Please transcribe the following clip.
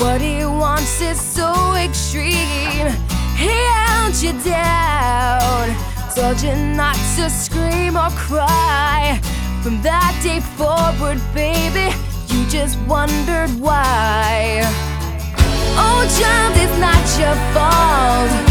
What he wants is so extreme. He held you down, told you not to scream or cry. From that day forward, baby, you just wondered why. Oh, child, it's not your fault.